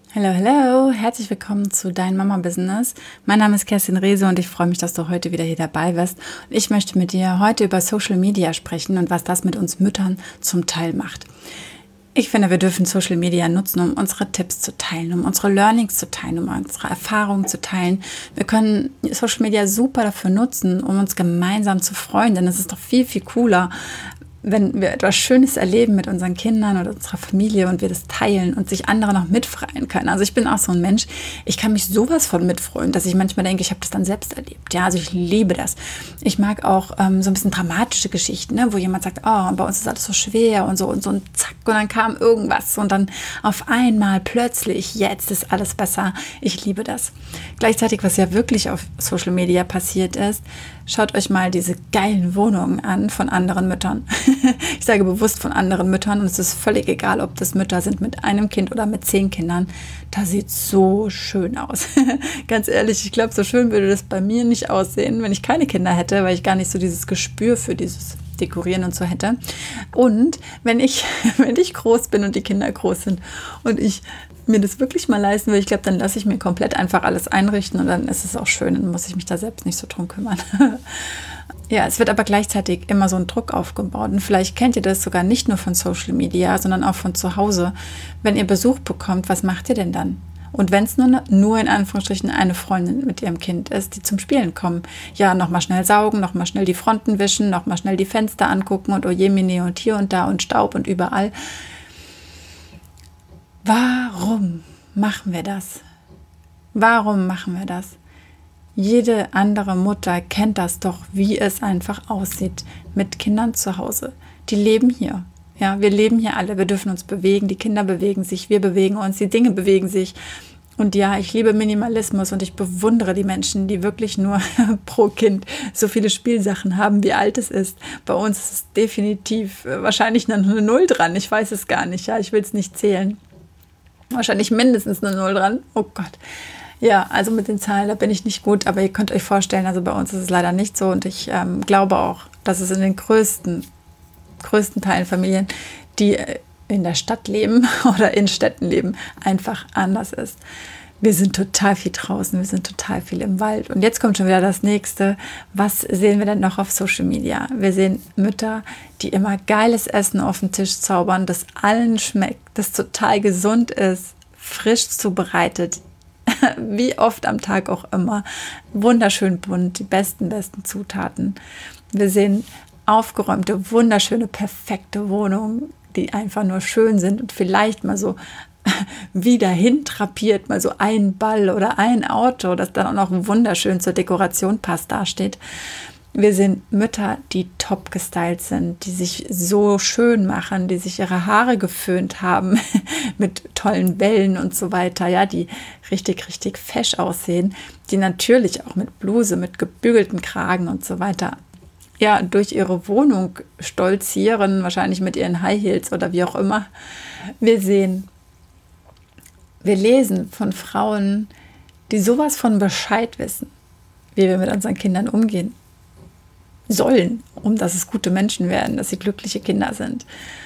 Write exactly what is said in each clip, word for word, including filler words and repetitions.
Hallo, hallo, herzlich willkommen zu Dein Mama-Business. Mein Name ist Kerstin Rehse und ich freue mich, dass du heute wieder hier dabei bist. Und ich möchte mit dir heute über Social Media sprechen und was das mit uns Müttern zum Teil macht. Ich finde, wir dürfen Social Media nutzen, um unsere Tipps zu teilen, um unsere Learnings zu teilen, um unsere Erfahrungen zu teilen. Wir können Social Media super dafür nutzen, um uns gemeinsam zu freuen, denn es ist doch viel, viel cooler, wenn wir etwas Schönes erleben mit unseren Kindern oder unserer Familie und wir das teilen und sich andere noch mitfreuen können. Also ich bin auch so ein Mensch, ich kann mich sowas von mitfreuen, dass ich manchmal denke, ich habe das dann selbst erlebt. Ja, also ich liebe das. Ich mag auch ähm, so ein bisschen dramatische Geschichten, ne, wo jemand sagt, oh, bei uns ist alles so schwer und so und so und zack und dann kam irgendwas und dann auf einmal plötzlich, jetzt ist alles besser. Ich liebe das. Gleichzeitig, was ja wirklich auf Social Media passiert ist, schaut euch mal diese geilen Wohnungen an von anderen Müttern. Ich sage bewusst von anderen Müttern und es ist völlig egal, ob das Mütter sind mit einem Kind oder mit zehn Kindern. Das sieht so schön aus. Ganz ehrlich, ich glaube, so schön würde das bei mir nicht aussehen, wenn ich keine Kinder hätte, weil ich gar nicht so dieses Gespür für dieses Dekorieren und so hätte. Und wenn ich, wenn ich groß bin und die Kinder groß sind und ich mir das wirklich mal leisten will, ich glaube, dann lasse ich mir komplett einfach alles einrichten und dann ist es auch schön, dann muss ich mich da selbst nicht so drum kümmern. Ja, es wird aber gleichzeitig immer so ein Druck aufgebaut und vielleicht kennt ihr das sogar nicht nur von Social Media, sondern auch von zu Hause. Wenn ihr Besuch bekommt, was macht ihr denn dann? Und wenn es nur, nur in Anführungsstrichen eine Freundin mit ihrem Kind ist, die zum Spielen kommen, ja, nochmal schnell saugen, nochmal schnell die Fronten wischen, nochmal schnell die Fenster angucken und ojemine und hier und da und Staub und überall. Warum machen wir das? Warum machen wir das? Jede andere Mutter kennt das doch, wie es einfach aussieht mit Kindern zu Hause. Die leben hier. Ja, wir leben hier alle, wir dürfen uns bewegen, die Kinder bewegen sich, wir bewegen uns, die Dinge bewegen sich. Und ja, ich liebe Minimalismus und ich bewundere die Menschen, die wirklich nur pro Kind so viele Spielsachen haben, wie alt es ist. Bei uns ist es definitiv wahrscheinlich eine Null dran, ich weiß es gar nicht, ja, ich will es nicht zählen. Wahrscheinlich mindestens eine Null dran, oh Gott. Ja, also mit den Zahlen, da bin ich nicht gut, aber ihr könnt euch vorstellen, also bei uns ist es leider nicht so und ich ähm, glaube auch, dass es in den größten, größten Teilen Familien, die in der Stadt leben oder in Städten leben, einfach anders ist. Wir sind total viel draußen, wir sind total viel im Wald. Und jetzt kommt schon wieder das Nächste. Was sehen wir denn noch auf Social Media? Wir sehen Mütter, die immer geiles Essen auf den Tisch zaubern, das allen schmeckt, das total gesund ist, frisch zubereitet, wie oft am Tag auch immer, wunderschön bunt, die besten, besten Zutaten. Wir sehen aufgeräumte, wunderschöne, perfekte Wohnungen, die einfach nur schön sind und vielleicht mal so wieder hintrapiert, mal so ein Ball oder ein Auto, das dann auch noch wunderschön zur Dekoration passt, dasteht. Wir sehen Mütter, die top gestylt sind, die sich so schön machen, die sich ihre Haare geföhnt haben mit tollen Wellen und so weiter, ja, die richtig, richtig fesch aussehen, die natürlich auch mit Bluse, mit gebügelten Kragen und so weiter, ja, durch ihre Wohnung stolzieren, wahrscheinlich mit ihren High Heels oder wie auch immer. Wir sehen, wir lesen von Frauen, die sowas von Bescheid wissen, wie wir mit unseren Kindern umgehen sollen, um dass es gute Menschen werden, dass sie glückliche Kinder sind.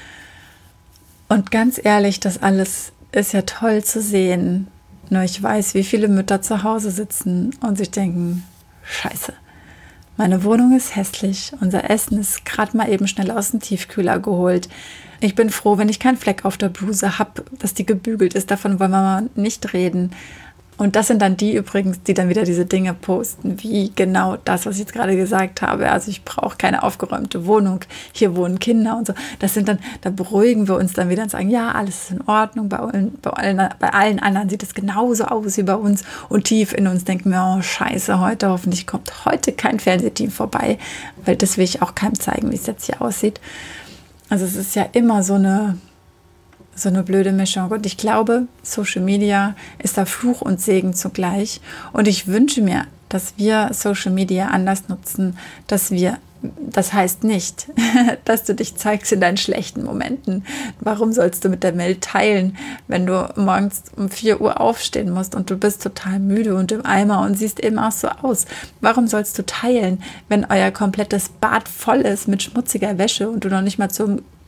Und ganz ehrlich, das alles ist ja toll zu sehen. Nur ich weiß, wie viele Mütter zu Hause sitzen und sich denken, Scheiße, meine Wohnung ist hässlich, unser Essen ist gerade mal eben schnell aus dem Tiefkühler geholt. Ich bin froh, wenn ich keinen Fleck auf der Bluse habe, dass die gebügelt ist, davon wollen wir mal nicht reden. Und das sind dann die übrigens, die dann wieder diese Dinge posten, wie genau das, was ich jetzt gerade gesagt habe. Also ich brauche keine aufgeräumte Wohnung, hier wohnen Kinder und so. Das sind dann, da beruhigen wir uns dann wieder und sagen, ja, alles ist in Ordnung. Bei allen, bei allen, bei allen anderen sieht es genauso aus wie bei uns. Und tief in uns denken wir, oh scheiße, heute hoffentlich kommt heute kein Fernsehteam vorbei, weil das will ich auch keinem zeigen, wie es jetzt hier aussieht. Also es ist ja immer so eine... So eine blöde Mischung. Und ich glaube, Social Media ist da Fluch und Segen zugleich. Und ich wünsche mir, dass wir Social Media anders nutzen, dass wir, das heißt nicht, dass du dich zeigst in deinen schlechten Momenten. Warum sollst du mit der Welt teilen, wenn du morgens um vier Uhr aufstehen musst und du bist total müde und im Eimer und siehst eben auch so aus? Warum sollst du teilen, wenn euer komplettes Bad voll ist mit schmutziger Wäsche und du noch nicht mal zum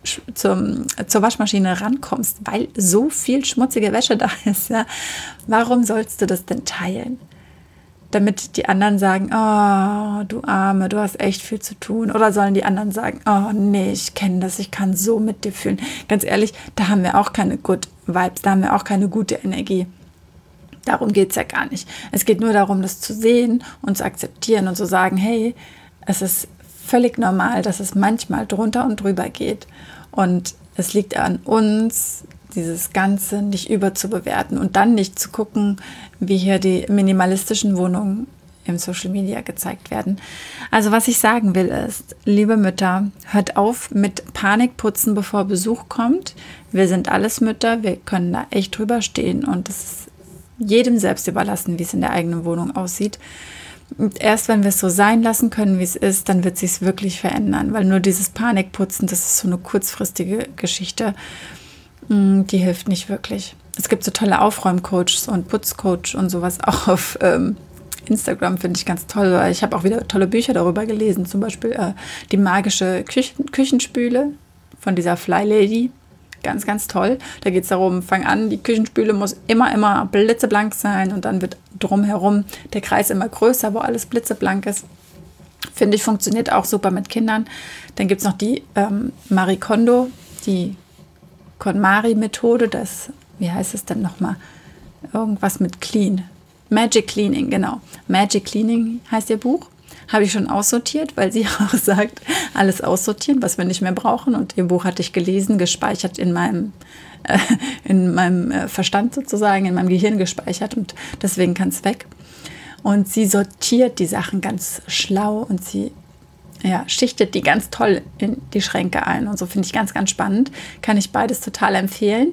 zum, zur Waschmaschine rankommst, weil so viel schmutzige Wäsche da ist. Ja? Warum sollst du das denn teilen? Damit die anderen sagen, oh, du Arme, du hast echt viel zu tun. Oder sollen die anderen sagen, oh nee, ich kenne das, ich kann so mit dir fühlen. Ganz ehrlich, da haben wir auch keine Good Vibes, da haben wir auch keine gute Energie. Darum geht es ja gar nicht. Es geht nur darum, das zu sehen und zu akzeptieren und zu sagen, hey, es ist völlig normal, dass es manchmal drunter und drüber geht. Und es liegt an uns, dieses Ganze nicht überzubewerten und dann nicht zu gucken, wie hier die minimalistischen Wohnungen im Social Media gezeigt werden. Also was ich sagen will ist, liebe Mütter, hört auf mit Panikputzen, bevor Besuch kommt. Wir sind alles Mütter, wir können da echt drüber stehen und es ist jedem selbst überlassen, wie es in der eigenen Wohnung aussieht. Und erst wenn wir es so sein lassen können, wie es ist, dann wird es sich wirklich verändern, weil nur dieses Panikputzen, das ist so eine kurzfristige Geschichte, die hilft nicht wirklich. Es gibt so tolle Aufräumcoaches und Putzcoach und sowas auch auf ähm, Instagram, finde ich ganz toll. Ich habe auch wieder tolle Bücher darüber gelesen, zum Beispiel äh, die magische Küchen Küchenspüle von dieser Fly Lady. Ganz, ganz toll. Da geht es darum, fang an, die Küchenspüle muss immer, immer blitzeblank sein und dann wird drumherum der Kreis immer größer, wo alles blitzeblank ist. Finde ich, funktioniert auch super mit Kindern. Dann gibt es noch die ähm, Marie Kondo, die KonMari-Methode, das, wie heißt es denn nochmal? Irgendwas mit Clean. Magic Cleaning, genau. Magic Cleaning heißt ihr Buch. Habe ich schon aussortiert, weil sie auch sagt, alles aussortieren, was wir nicht mehr brauchen. Und ihr Buch hatte ich gelesen, gespeichert in meinem, äh, in meinem äh, Verstand sozusagen, in meinem Gehirn gespeichert. Und deswegen kann es weg. Und sie sortiert die Sachen ganz schlau und sie ja, schichtet die ganz toll in die Schränke ein. Und so finde ich ganz, ganz spannend. Kann ich beides total empfehlen.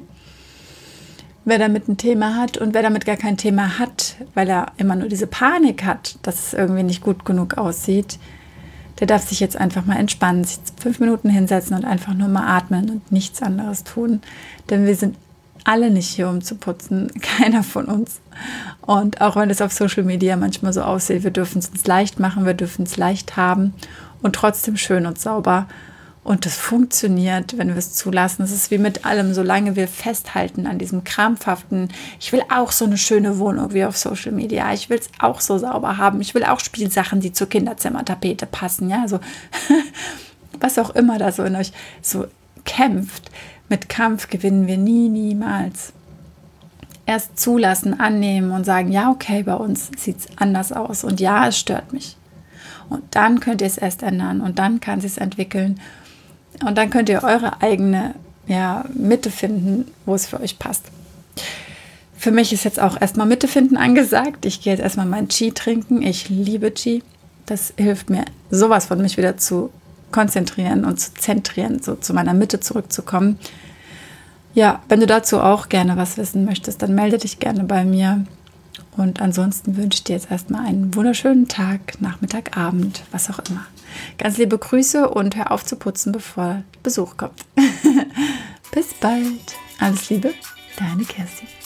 Wer damit ein Thema hat und wer damit gar kein Thema hat, weil er immer nur diese Panik hat, dass es irgendwie nicht gut genug aussieht, der darf sich jetzt einfach mal entspannen, sich fünf Minuten hinsetzen und einfach nur mal atmen und nichts anderes tun. Denn wir sind alle nicht hier, um zu putzen, keiner von uns. Und auch wenn es auf Social Media manchmal so aussieht, wir dürfen es uns leicht machen, wir dürfen es leicht haben und trotzdem schön und sauber. Und das funktioniert, wenn wir es zulassen. Es ist wie mit allem, solange wir festhalten an diesem krampfhaften, ich will auch so eine schöne Wohnung wie auf Social Media, ich will es auch so sauber haben, ich will auch Spielsachen, die zur Kinderzimmertapete passen, ja, so was auch immer da so in euch so kämpft. Mit Kampf gewinnen wir nie, niemals. Erst zulassen, annehmen und sagen, ja, okay, bei uns sieht es anders aus und ja, es stört mich. Und dann könnt ihr es erst ändern und dann kann es sich entwickeln. Und dann könnt ihr eure eigene ja, Mitte finden, wo es für euch passt. Für mich ist jetzt auch erstmal Mitte finden angesagt. Ich gehe jetzt erstmal meinen Qi trinken. Ich liebe Qi. Das hilft mir sowas von, mich wieder zu konzentrieren und zu zentrieren, so zu meiner Mitte zurückzukommen. Ja, wenn du dazu auch gerne was wissen möchtest, dann melde dich gerne bei mir. Und ansonsten wünsche ich dir jetzt erstmal einen wunderschönen Tag, Nachmittag, Abend, was auch immer. Ganz liebe Grüße und hör auf zu putzen, bevor Besuch kommt. Bis bald. Alles Liebe, deine Kerstin.